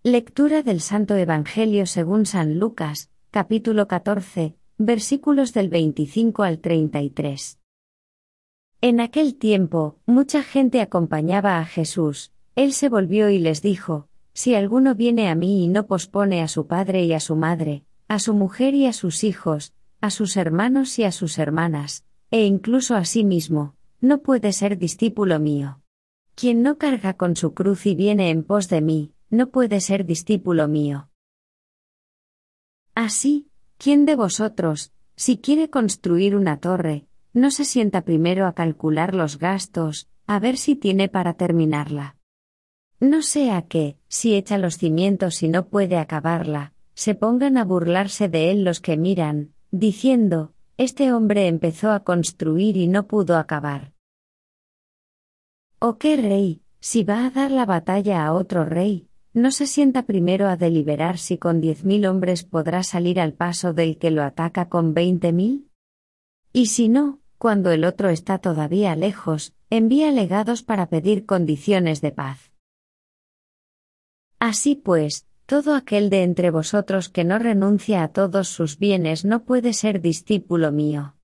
Lectura del Santo Evangelio según San Lucas, capítulo 14, versículos del 25 al 33. En aquel tiempo, mucha gente acompañaba a Jesús. Él se volvió y les dijo: Si alguno viene a mí y no pospone a su padre y a su madre, a su mujer y a sus hijos, a sus hermanos y a sus hermanas, e incluso a sí mismo, no puede ser discípulo mío. Quien no carga con su cruz y viene en pos de mí, no puede ser discípulo mío. Así, ¿quién de vosotros, si quiere construir una torre, no se sienta primero a calcular los gastos, a ver si tiene para terminarla? No sea que, si echa los cimientos y no puede acabarla, se pongan a burlarse de él los que miran, diciendo: este hombre empezó a construir y no pudo acabar. ¿O qué rey, si va a dar la batalla a otro rey, no se sienta primero a deliberar si con 10.000 hombres podrá salir al paso del que lo ataca con 20.000? Y si no, cuando el otro está todavía lejos, envía legados para pedir condiciones de paz. Así pues, todo aquel de entre vosotros que no renuncia a todos sus bienes no puede ser discípulo mío.